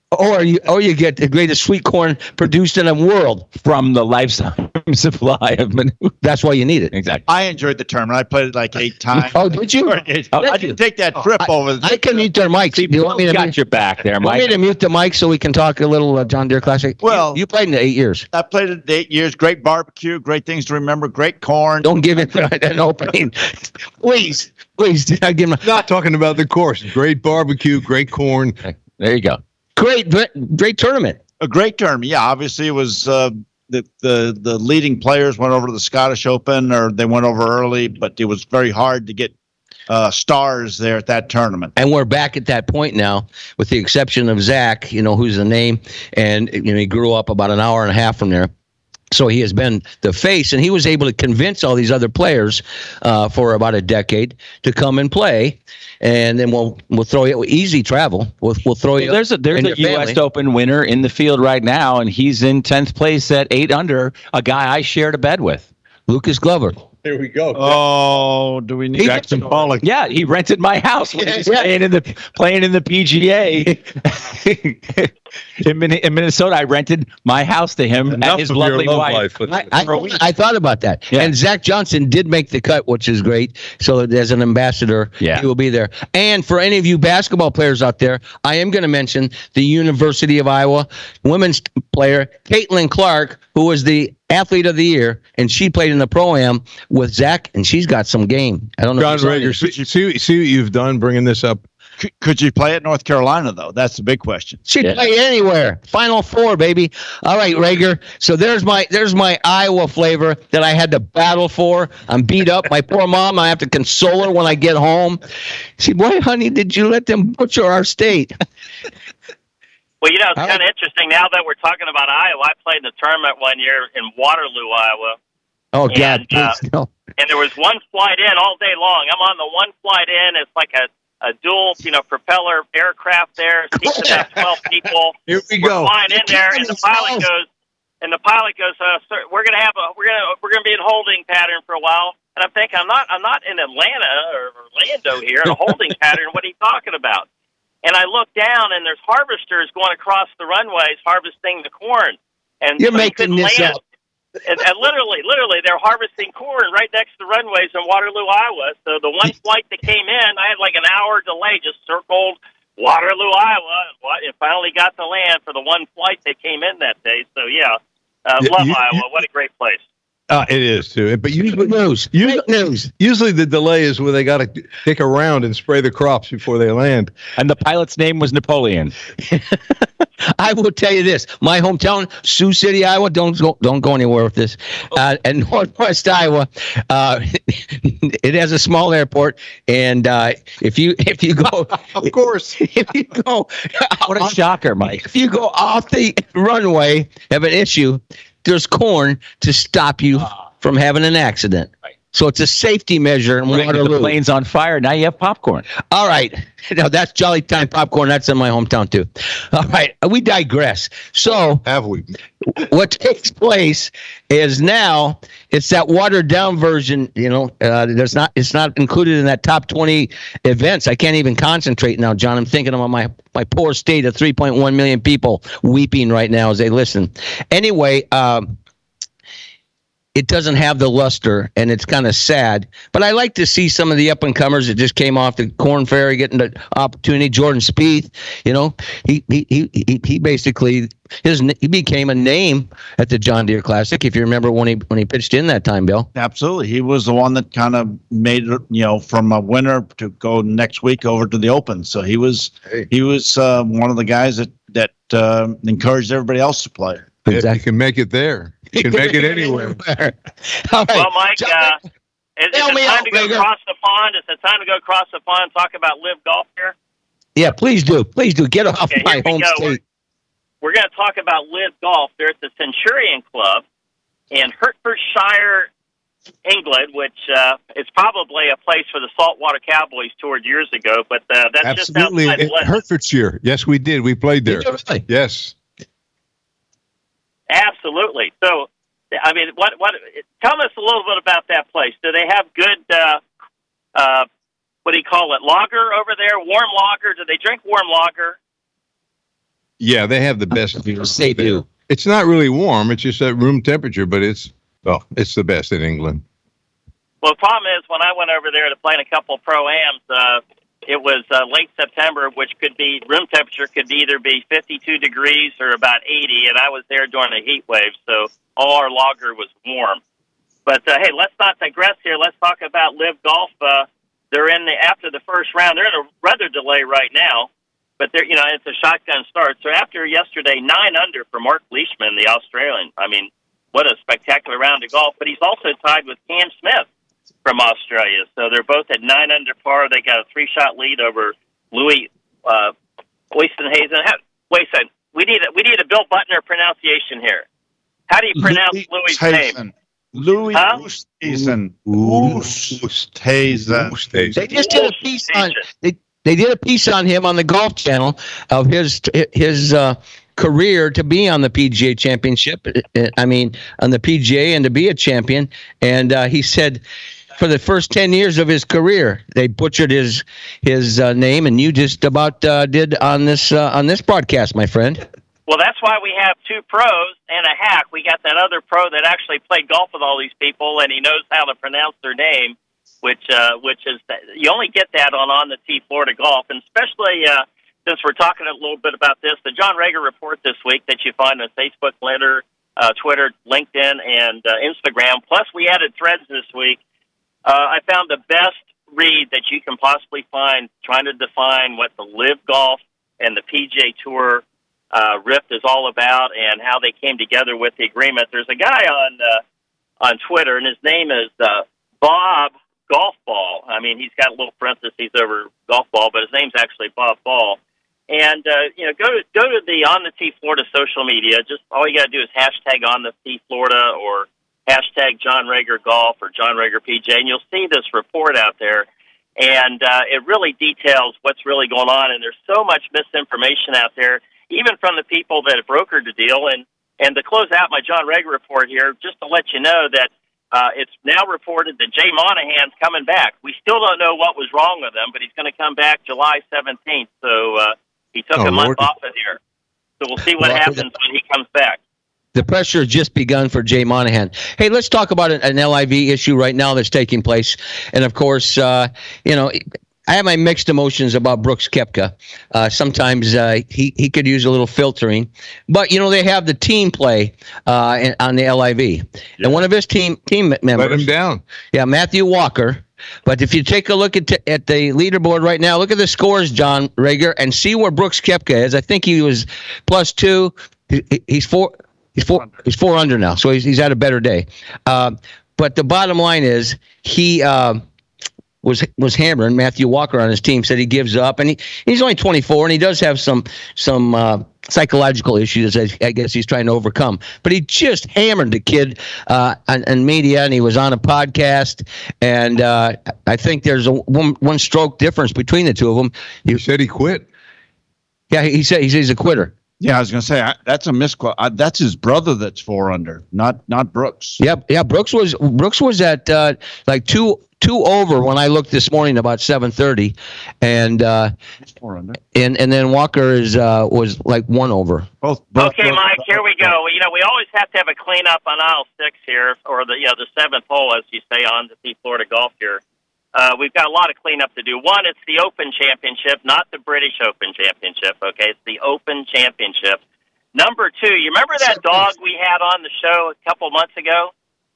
Or you get the greatest sweet corn produced in the world from the lifetime supply of manure. That's why you need it. Exactly. I enjoyed the tournament. I played it like 8 times. Oh, did you? I didn't take that trip over. I can mute their mics. Do you want me to got your back there, Mike? Want me to mute the mic so we can talk a little John Deere Classic? Well, you played in 8 years. I played it 8 years. Great barbecue, great things to remember, great corn. Don't give it an opening. Please. I give him not talking about the course. Great barbecue, great corn. There you go. Great tournament. A great tournament. Yeah, obviously it was the leading players went over to the Scottish Open, or they went over early, but it was very hard to get stars there at that tournament. And we're back at that point now, with the exception of Zach, who's the name, and he grew up about an hour and a half from there. So he has been the face, and he was able to convince all these other players for about a decade to come and play. And then we'll throw you easy travel. We'll throw you. There's a U.S. Open winner in the field right now, and he's in 10th place at 8 under. A guy I shared a bed with, Lucas Glover. Here we go. Oh, do we need Jackson Pollock? Yeah, he rented my house when he was playing in the PGA in Minnesota. I rented my house to him and his lovely wife. I thought about that. Yeah. And Zach Johnson did make the cut, which is great. So as an ambassador, he will be there. And for any of you basketball players out there, I am going to mention the University of Iowa women's player, Caitlin Clark, who was the Athlete of the Year, and she played in the Pro-Am with Zach, and she's got some game. I don't know. John Rager, see what you've done bringing this up. Could you play at North Carolina, though? That's the big question. She'd play anywhere. Final Four, baby. All right, Rager. So there's my Iowa flavor that I had to battle for. I'm beat up. My poor mom, I have to console her when I get home. She, boy, honey, did you let them butcher our state? Well, it's kind of interesting now that we're talking about Iowa. I played in the tournament one year in Waterloo, Iowa. Oh, God. No. And there was one flight in all day long. I'm on the one flight in. It's like a dual, propeller aircraft there. Seats about 12 people. Here we go. We're flying in there, and the pilot goes, sir, we're gonna be in holding pattern for a while. And I'm thinking, I'm not in Atlanta or Orlando here in a holding pattern. What are you talking about? And I look down, and there's harvesters going across the runways harvesting the corn. And you're making this up. And literally, they're harvesting corn right next to the runways in Waterloo, Iowa. So the one flight that came in, I had like an hour delay, just circled Waterloo, Iowa, and finally got to land for the one flight that came in that day. So, love Iowa. What a great place. It is too, but usually the delay is where they got to take a round and spray the crops before they land. And the pilot's name was Napoleon. I will tell you this: my hometown, Sioux City, Iowa. Don't go anywhere with this. And Northwest Iowa, it has a small airport, and if you go, of course, if you go, what a shocker, Mike! If you go off the runway, have an issue. There's corn to stop you from having an accident. Right. So it's a safety measure in Waterloo. The plane's on fire. Now you have popcorn. All right. Now that's Jolly Time popcorn. That's in my hometown too. All right. We digress. So have we? What takes place is now it's that watered down version. It's not included in that top 20 events. I can't even concentrate now, John. I'm thinking about my poor state of 3.1 million people weeping right now as they listen. Anyway, it doesn't have the luster, and it's kind of sad. But I like to see some of the up-and-comers that just came off the Corn Ferry getting the opportunity. Jordan Spieth, he basically he became a name at the John Deere Classic. If you remember when he pitched in that time, Bill. Absolutely, he was the one that kind of made it, from a winner to go next week over to the Open. So he was one of the guys that encouraged everybody else to play. Exactly. You can make it there. You can make it anywhere. All right. Well, Mike, is it time to go across the pond? Is it time to go across the pond and talk about Live Golf here? Yeah, please do. Please do. Get off my home state. We're going to talk about Live Golf. They're at the Centurion Club in Hertfordshire, England, which is probably a place for the Saltwater Cowboys toured years ago, but that's absolutely just outside Hertfordshire. Yes, we did. We played there. Really? Yes. Absolutely. So, I mean, what? Tell us a little bit about that place. Do they have good, what do you call it, lager over there? Warm lager? Do they drink warm lager? Yeah, they have the best beer. They do. It's not really warm. It's just at room temperature, but it's the best in England. Well, the problem is when I went over there to play in a couple of pro-ams, it was late September, which could be room temperature could either be 52 degrees or about 80, and I was there during a heat wave, so all our lager was warm. But hey, let's not digress here. Let's talk about Live Golf. They're after the first round. They're in a weather delay right now, but it's a shotgun start. So after yesterday, 9 under for Mark Leishman, the Australian. I mean, what a spectacular round of golf. But he's also tied with Cam Smith from Australia. So they're both at 9 under par. They got a 3-shot lead over Louis Oosthuizen. Wait a second. We need a Bill Butner pronunciation here. How do you pronounce Louis' name? Louis Oosthuizen. Oosthuizen. They just did a piece on. They did a piece on him on the Golf Channel of his career to be on the PGA Championship. I mean, on the PGA and to be a champion. And he said, for the first 10 years of his career, they butchered his name, and you just about did on this broadcast, my friend. Well, that's why we have 2 pros and a hack. We got that other pro that actually played golf with all these people, and he knows how to pronounce their name, which is you only get that on the Tee Florida Golf, and especially since we're talking a little bit about this, the John Rager report this week that you find on Facebook, Twitter, LinkedIn, and Instagram. Plus, we added threads this week. I found the best read that you can possibly find trying to define what the Live Golf and the PGA Tour Rift is all about and how they came together with the agreement. There's a guy on Twitter, and his name is Bob Golf Ball. I mean, he's got a little parentheses over golf ball, but his name's actually Bob Ball. And go to the On the Tee Florida social media. Just all you got to do is hashtag On the Tee Florida or hashtag John Rager Golf or John Rager PJ, and you'll see this report out there. And it really details what's really going on. And there's so much misinformation out there, even from the people that have brokered the deal. And to close out my John Rager report here, just to let you know that it's now reported that Jay Monahan's coming back. We still don't know what was wrong with him, but he's going to come back July 17th. So he took a month off of here. So we'll see what happens when he comes back. The pressure has just begun for Jay Monahan. Hey, let's talk about an LIV issue right now that's taking place. And, of course, I have my mixed emotions about Brooks Koepka. Sometimes he could use a little filtering. But, they have the team play on the LIV. Yeah. And one of his team members. Let him down. Yeah, Matthew Walker. But if you take a look at the leaderboard right now, look at the scores, John Rager, and see where Brooks Koepka is. I think he was +2. He's 4 under now, so he's had a better day. But the bottom line is he was hammering Matthew Walker on his team, said he gives up, and he's only 24, and he does have some psychological issues I guess he's trying to overcome. But he just hammered the kid on media, and he was on a podcast, and I think there's a one stroke difference between the two of them. He said he quit. Yeah, he said he's a quitter. Yeah, I was going to say that's a misquote. That's his brother that's 4 under, not Brooks. Yep. Yeah, Brooks was at like two over when I looked this morning about 7:30, and 4 under. And then Walker was like 1 over. Both okay, Mike. Here we go. We always have to have a cleanup on aisle 6 here, or the 7th hole, as you say, on the Tee Florida Golf here. We've got a lot of cleanup to do. One, it's the Open Championship, not the British Open Championship, okay? It's the Open Championship. Number 2, you remember that dog we had on the show a couple months ago?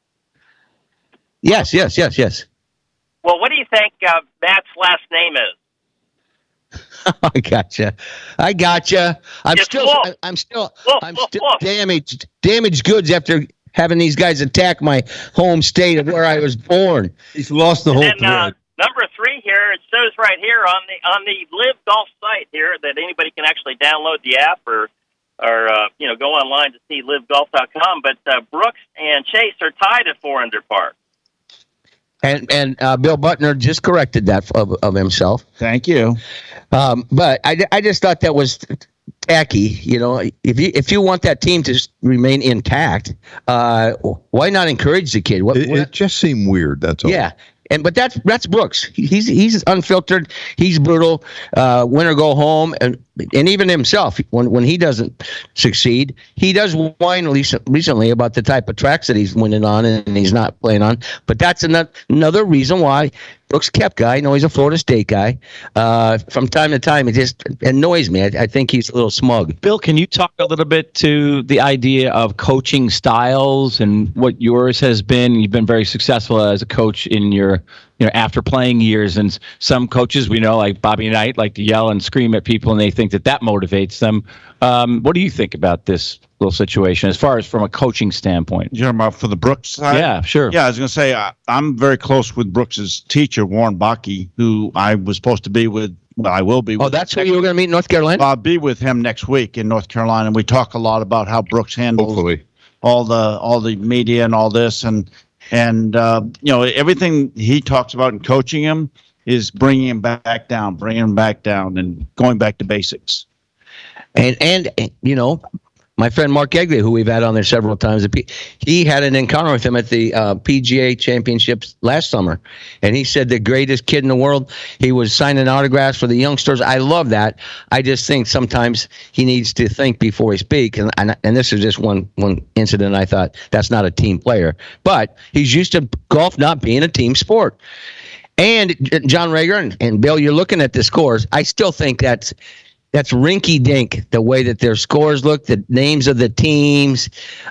Yes. Well, what do you think Matt's last name is? I gotcha. I'm still damaged goods after having these guys attack my home state of where I was born. He's lost the whole thread. Number 3 here, it shows right here on the Live Golf site here that anybody can actually download the app or go online to see livegolf.com. But Brooks and Chase are tied at 4 under par. And Bill Butner just corrected that of himself. Thank you. But I just thought that was tacky. If you want that team to remain intact, why not encourage the kid? It just seemed weird. That's all. Yeah. But that's Brooks. He's unfiltered. He's brutal. Win or go home. And and even himself, when he doesn't succeed, he does whine recently about the type of tracks that he's winning on and he's not playing on. But that's another reason why Brooks Koepka, I know he's a Florida State guy. From time to time, it just annoys me. I think he's a little smug. Bill, can you talk a little bit to the idea of coaching styles and what yours has been? You've been very successful as a coach in your, after playing years. And some coaches we know, like Bobby Knight, like to yell and scream at people, and they think that motivates them. What do you think about this little situation as far as from a coaching standpoint? You're talking about for the Brooks side? Yeah, sure. Yeah, I was going to say, I'm very close with Brooks's teacher, Warren Bakke, who I was supposed to be with. Well, I will be. Oh, that's who you were going to meet in North Carolina? I'll be with him next week in North Carolina, and we talk a lot about how Brooks handles all the media and all this, and everything he talks about in coaching him is bringing him back down, and going back to basics. And my friend Mark Egley, who we've had on there several times, he had an encounter with him at the PGA Championships last summer, and he said the greatest kid in the world. He was signing autographs for the youngsters. I love that. I just think sometimes he needs to think before he speaks, and this is just one incident. I thought that's not a team player, but he's used to golf not being a team sport. And John Rager and Bill, you're looking at the scores. I still think that's rinky-dink, the way that their scores look, the names of the teams.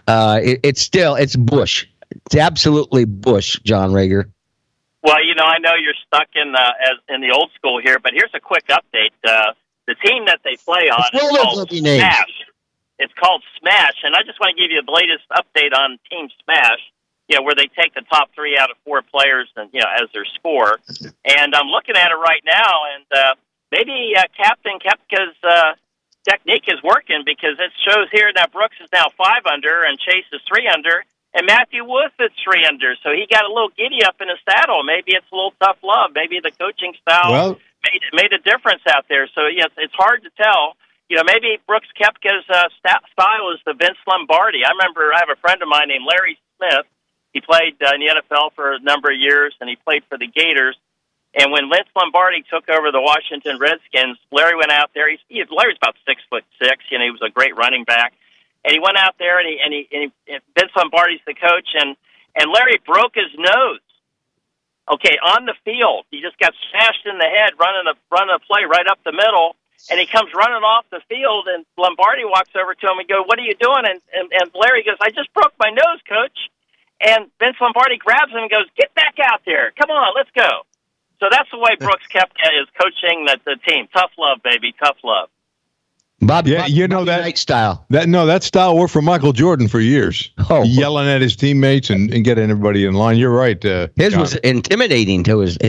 It's Bush. It's absolutely Bush, John Rager. Well, I know you're stuck in the old school here, but here's a quick update. The team that they play on is called Smash. It's called Smash, and I just want to give you the latest update on Team Smash, where they take the top 3 out of 4 players and as their score. And I'm looking at it right now, and maybe Captain Koepka's technique is working, because it shows here that Brooks is now 5 under and Chase is 3 under, and Matthew Wolff is 3 under. So he got a little giddy up in his saddle. Maybe it's a little tough love. Maybe the coaching style made a difference out there. So yes, it's hard to tell. Maybe Brooks Koepka's style is the Vince Lombardi. I remember I have a friend of mine named Larry Smith. He played in the NFL for a number of years, and he played for the Gators. And when Vince Lombardi took over the Washington Redskins, Larry went out there. Larry's about 6'6". He was a great running back, and he went out there and Vince Lombardi's the coach, and Larry broke his nose. Okay, on the field, he just got smashed in the head running a play right up the middle, and he comes running off the field, and Lombardi walks over to him and goes, "What are you doing?" And Larry goes, "I just broke my nose, coach." And Vince Lombardi grabs him and goes, "Get back out there! Come on, let's go." So that's the way Brooks Koepka is coaching the team. Tough love, baby. Tough love. Bobby Knight style. That style worked for Michael Jordan for years. Yelling at his teammates and getting everybody in line. You're right. His was intimidating to his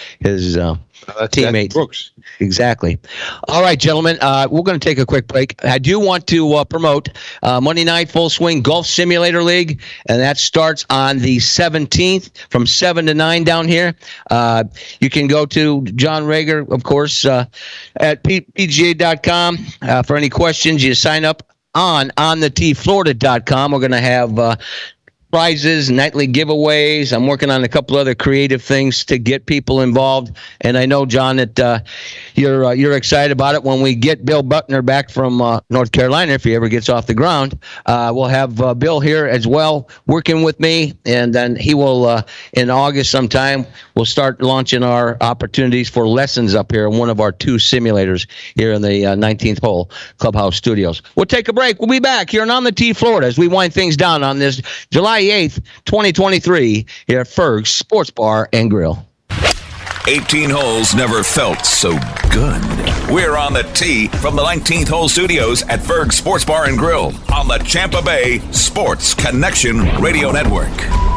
teammates. Brooks. Exactly. All right, gentlemen, we're going to take a quick break. I do want to promote Monday Night Full Swing Golf Simulator League, and that starts on the 17th from 7 to 9 down here. You can go to John Rager, of course, at PGA.com. For any questions, you sign up on thetflorida.com. We're going to have prizes, nightly giveaways. I'm working on a couple other creative things to get people involved, and I know, John, that you're excited about it. When we get Bill Buckner back from North Carolina, if he ever gets off the ground, we'll have Bill here as well working with me, and then he will in August sometime we'll start launching our opportunities for lessons up here in one of our 2 simulators here in the 19th Hole Clubhouse Studios. We'll take a break. We'll be back here on the Tee Florida as we wind things down on this July 8th, 2023, here at Ferg's Sports Bar and Grill. 18 holes never felt so good. We're on the tee from the 19th Hole Studios at Ferg's Sports Bar and Grill on the Tampa Bay Sports Connection Radio Network.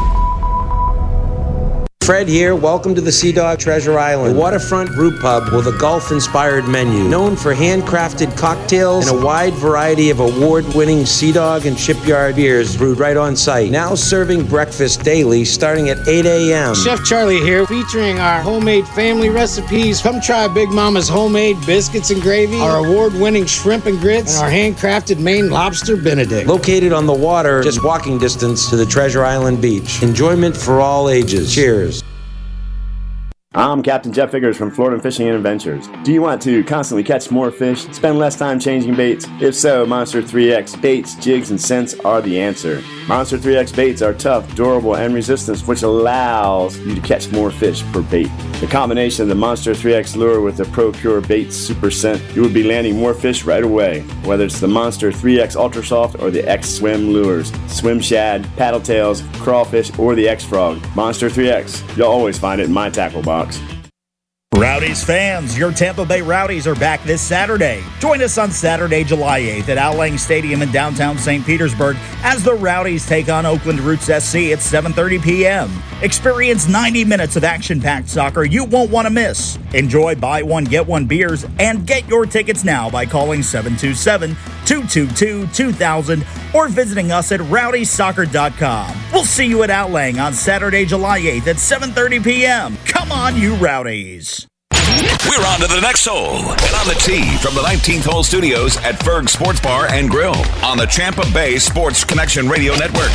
Fred here. Welcome to the Sea Dog Treasure Island, a waterfront brew pub with a golf-inspired menu, known for handcrafted cocktails and a wide variety of award-winning Sea Dog and Shipyard beers brewed right on site. Now serving breakfast daily, starting at 8 a.m. Chef Charlie here, featuring our homemade family recipes. Come try Big Mama's homemade biscuits and gravy, our award-winning shrimp and grits, and our handcrafted Maine lobster Benedict. Located on the water, just walking distance to the Treasure Island Beach. Enjoyment for all ages. Cheers. I'm Captain Jeff Figures from Florida Fishing and Adventures. Do you want to constantly catch more fish, spend less time changing baits? If so, Monster 3X baits, jigs, and scents are the answer. Monster 3X baits are tough, durable, and resistant, which allows you to catch more fish per bait. The combination of the Monster 3X lure with the Pro-Cure Baits Super Scent, you will be landing more fish right away. Whether it's the Monster 3X Ultra Soft or the X Swim lures, swim shad, paddle tails, crawfish, or the X Frog, Monster 3X, you'll always find it in my tackle box. Rowdies fans, your Tampa Bay Rowdies are back this Saturday. Join us on Saturday, July 8th at Al Lang Stadium in downtown St. Petersburg as the Rowdies take on Oakland Roots SC at 7:30 p.m. Experience 90 minutes of action-packed soccer you won't want to miss. Enjoy buy one, get one beers and get your tickets now by calling 727-222-2000 or visiting us at rowdysoccer.com. We'll see you at Al Lang on Saturday, July 8th at 7:30 p.m. Come on, you Rowdies. We're on to the next hole. And on the tee from the 19th Hole Studios at Ferg Sports Bar and Grill on the Tampa Bay Sports Connection Radio Network.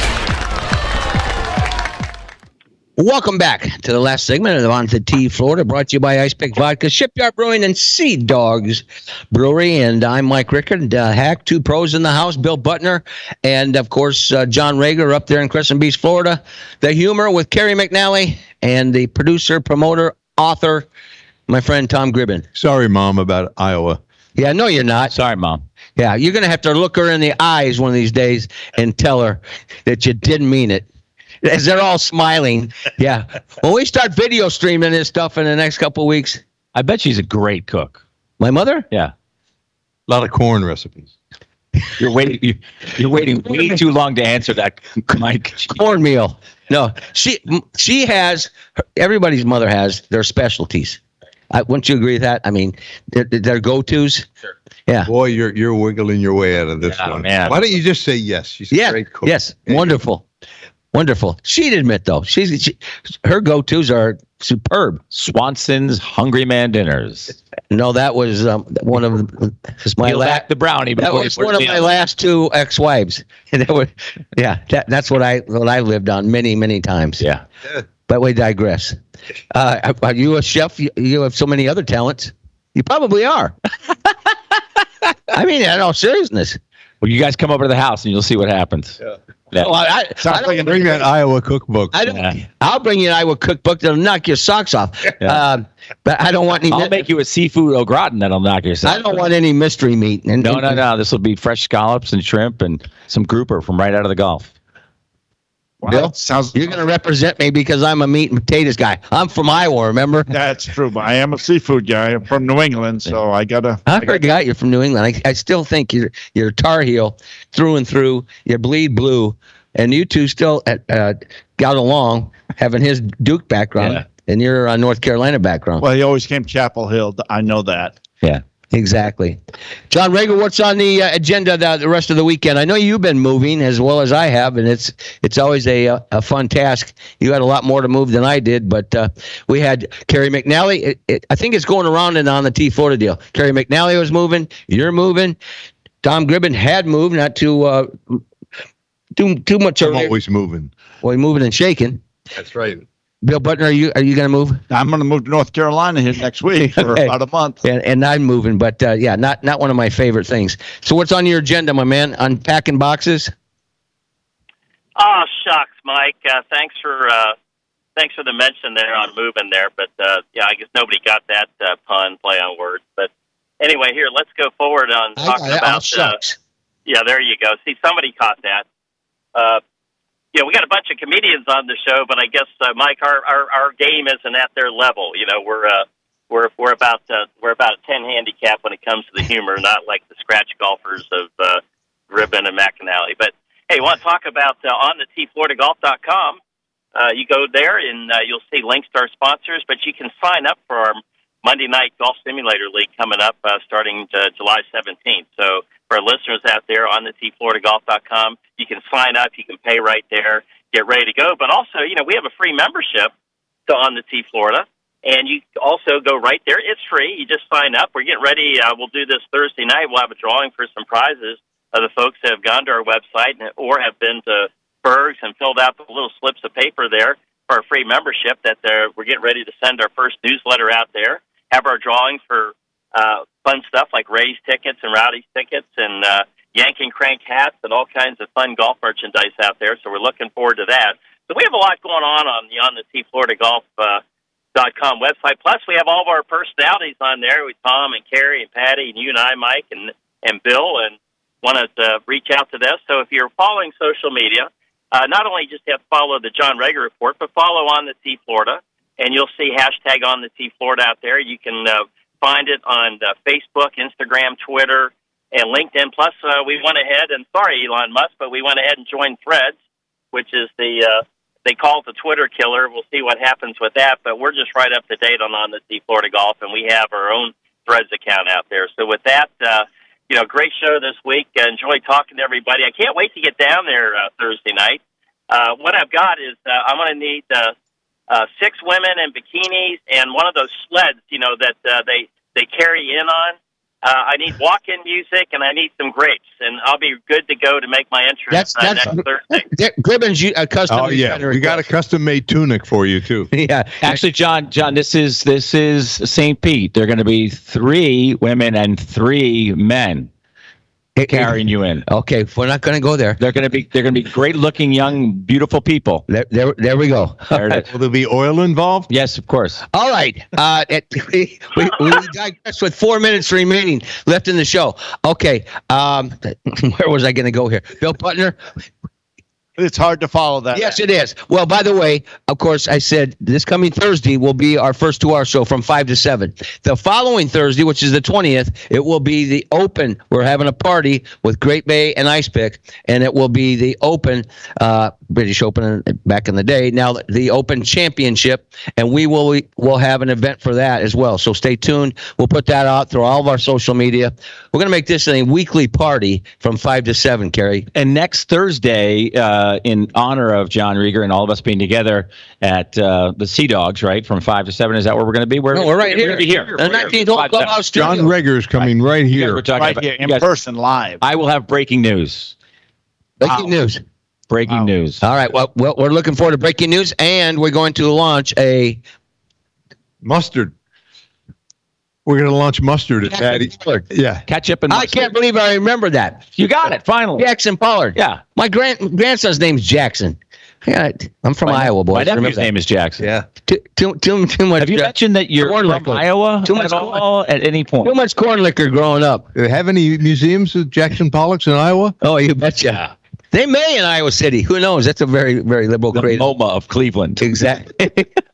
Welcome back to the last segment of On to the Tee Florida, brought to you by Ice Pick Vodka, Shipyard Brewing, and Sea Dogs Brewery. And I'm Mike Rickard, Hack, two pros in the house, Bill Butner, and, of course, John Rager up there in Crescent Beach, Florida. The humor with Kerry McNally and the producer, promoter, author, my friend Tom Gribben. Sorry, Mom, about Iowa. Yeah, no, you're not. Sorry, Mom. Yeah, you're going to have to look her in the eyes one of these days and tell her that you didn't mean it. As they're all smiling. Yeah. When we start video streaming this stuff in the next couple of weeks. I bet she's a great cook. My mother? Yeah. A lot of corn recipes. You're waiting way too long to answer that, Mike. Cornmeal. No, she has, everybody's mother has their specialties. Wouldn't you agree with that? I mean, their go-tos. Sure. Yeah. Boy, you're wiggling your way out of this one. Man. Why don't you just say yes? She's a great cook. Yes. Wonderful. Wonderful. She'd admit, though, her go-tos are superb. Swanson's Hungry Man Dinners. No, that was one of my back the brownie. That was one of my last two ex-wives. That's what I lived on many, many times. Yeah. But we digress. Are you a chef? You have so many other talents. You probably are. I mean, in all seriousness. Well, you guys come over to the house and you'll see what happens. Yeah. Well, I don't bring that Iowa cookbook. I'll bring you an Iowa cookbook that'll knock your socks off. Yeah. But I don't want any. I'll make you a seafood au gratin that'll knock your socks off. I don't want any mystery meat. No. This will be fresh scallops and shrimp and some grouper from right out of the Gulf. Wow. Bill, you're going to represent me because I'm a meat and potatoes guy. I'm from Iowa, remember? That's true, but I am a seafood guy. I'm from New England, so I forgot you're from New England. I still think you're Tar Heel through and through. You bleed blue, and you two still got along, having his Duke background, and your North Carolina background. Well, he always came Chapel Hill. I know that. Yeah. Exactly. John Rager, what's on the agenda the rest of the weekend? I know you've been moving as well as I have, and it's always a fun task. You had a lot more to move than I did, but we had Kerry McNally. I think it's going around and on the Tee Florida deal. Kerry McNally was moving. You're moving. Tom Gribben had moved, not too much. I'm always moving. Well, moving and shaking. That's right. Bill Butner, are you going to move? I'm going to move to North Carolina here next week for about a month. And I'm moving, but not one of my favorite things. So what's on your agenda, my man? Unpacking boxes? Oh, shucks, Mike. Thanks for the mention there on moving there. But, I guess nobody got that pun, play on words. But anyway, here, let's go forward on talking about shucks. There you go. See, somebody caught that. We got a bunch of comedians on the show, but I guess Mike, our game isn't at their level. We're about a 10 handicap when it comes to the humor, not like the scratch golfers of Gribben and McAnally. But hey, want to talk about on the TFloridaGolf.com? You go there and you'll see links to our sponsors, but you can sign up for our Monday Night Golf Simulator League coming up starting July 17th. So for our listeners out there on the TFloridaGolf.com, you can sign up, you can pay right there, get ready to go. But also, we have a free membership to On the Tee Florida, and you also go right there. It's free. You just sign up. We're getting ready. We'll do this Thursday night. We'll have a drawing for some prizes of the folks that have gone to our website or have been to Berg's and filled out the little slips of paper there for our free membership that we're getting ready to send our first newsletter out there. Have our drawings for fun stuff like Rays tickets and Rowdy's tickets and Yank and Crank hats and all kinds of fun golf merchandise out there. So we're looking forward to that. So we have a lot going on the Tee Florida Golf.com website. Plus, we have all of our personalities on there with Tom and Carrie and Patty and you and I, Mike and Bill, and want to reach out to this. So if you're following social media, not only just have to follow the John Rager Report, but follow On the Tee Florida, and you'll see hashtag On the Tee Florida out there. You can find it on Facebook, Instagram, Twitter, and LinkedIn. Plus, we went ahead and, sorry, Elon Musk, but we went ahead and joined Threads, which is they call it the Twitter killer. We'll see what happens with that, but we're just right up to date on the Tee Florida Golf, and we have our own Threads account out there. So with that, great show this week. Enjoy talking to everybody. I can't wait to get down there Thursday night. What I've got is I'm going to need 6 women in bikinis and one of those sleds, that they carry in on. I need walk-in music, and I need some grapes, and I'll be good to go to make my entrance next Thursday. Gibbons, a custom. Oh yeah, we got a custom-made tunic for you too. Yeah, actually, John, this is St. Pete. They're going to be 3 women and 3 men carrying you in. Okay, we're not going to go there. They're going to be great-looking, young, beautiful people. There we go. Will there be oil involved? Yes, of course. All right. We digress with 4 minutes remaining left in the show. Okay. Where was I going to go here? Bill Butner? It's hard to follow that. Yes, it is. Well, by the way, of course, I said this coming Thursday will be our first 2-hour show from 5 to 7. The following Thursday, which is the 20th, it will be the Open. We're having a party with Great Bay and Ice Pick, and it will be the Open, British Open back in the day. Now the Open Championship, and we'll have an event for that as well. So stay tuned. We'll put that out through all of our social media. We're going to make this a weekly party from 5 to 7, Kerry. And next Thursday, in honor of John Rieger and all of us being together at the Sea Dogs, right, from 5 to 7. Is that where we're going to be? We're right here. The 19th Hole Clubhouse Studio. John Rager is coming right here. We're talking Right here in person, live. I will have breaking news. Breaking news. Breaking news. All right. Well, we're looking forward to breaking news, and we're going to launch a mustard. We're going to launch mustard at Patty. Yeah. Ketchup and mustard. I can't believe I remember that. You got it, finally. Jackson Pollard. Yeah. My grandson's name's Jackson. Yeah, I'm from Iowa, boys. My nephew's name is Jackson. Yeah. Too much. Have you mentioned that you're from Iowa too much at any point? Too much corn liquor growing up. Do they have any museums of Jackson Pollocks in Iowa? Oh, you betcha. They may in Iowa City. Who knows? That's a very, very liberal the MoMA of Cleveland. Exactly.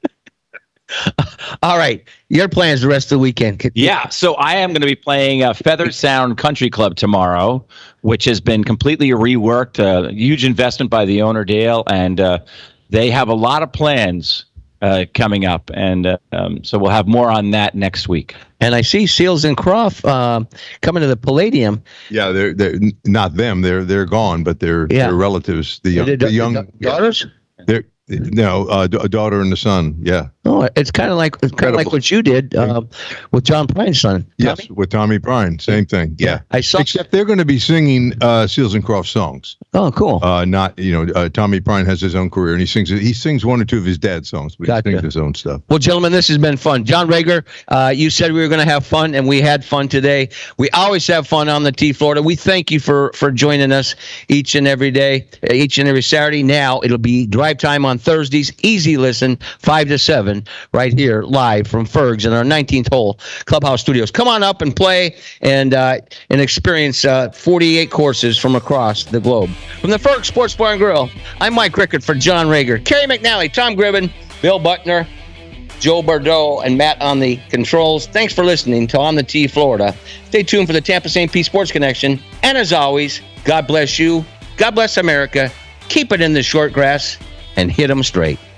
All right. Your plans the rest of the weekend. Yeah. So I am going to be playing Feather Sound Country Club tomorrow, which has been completely reworked. A huge investment by the owner, Dale. And they have a lot of plans coming up. And so we'll have more on that next week. And I see Seals and Croft coming to the Palladium. Yeah, they're not them. They're gone, but they're relatives. The young daughters. A daughter and a son. Yeah. Oh, it's kind of like what you did with John Prine's son. Yes, Tommy? with Tommy Prine, same thing. Yeah. I saw. Except they're going to be singing Seals and Croft songs. Oh, cool. Not Tommy Prine has his own career and he sings 1 or 2 of his dad's songs, but he sings his own stuff. Well, gentlemen, this has been fun. John Rager, you said we were going to have fun, and we had fun today. We always have fun on the Tee Florida. We thank you for joining us each and every day, each and every Saturday. Now it'll be drive time on Thursdays. Easy listen, 5 to 7. Right here, live from Ferg's in our 19th Hole Clubhouse Studios. Come on up and play and experience 48 courses from across the globe. From the Ferg's Sports Bar and Grill, I'm Mike Rickard for John Rager, Kerry McNally, Tom Gribben, Bill Butner, Joe Bordeaux, and Matt on the controls. Thanks for listening to On the Tee Florida. Stay tuned for the Tampa St. Pete Sports Connection. And as always, God bless you. God bless America. Keep it in the short grass and hit them straight.